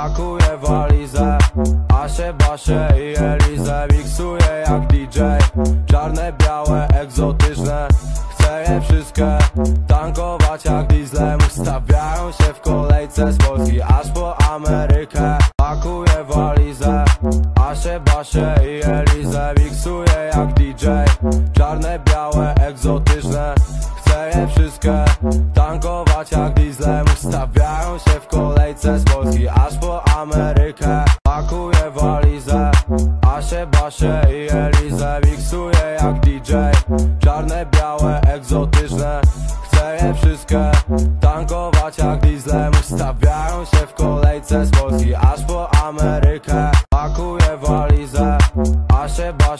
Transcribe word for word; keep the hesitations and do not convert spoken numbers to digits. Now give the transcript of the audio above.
Pakuję walizę, Asie, Basie i Elizę. Miksuję jak D J, czarne, białe, egzotyczne. Chcę je wszystkie tankować jak dieslem. Ustawiają się w kolejce z Polski aż po Amerykę. Pakuję walizę, Asie, Basie i Elizę. Miksuję jak D J, czarne, białe, egzotyczne. Chcę je wszystkie tankować jak dieslem. Ustawiają się w kolejce z Polski aż po Amerykę. Pakuję walizę, Asie, Basie i Elizę. Miksuję jak D J, czarne, białe, egzotyczne. Chcę je wszystkie tankować jak dieslem. Ustawiają się w kolejce z Polski aż po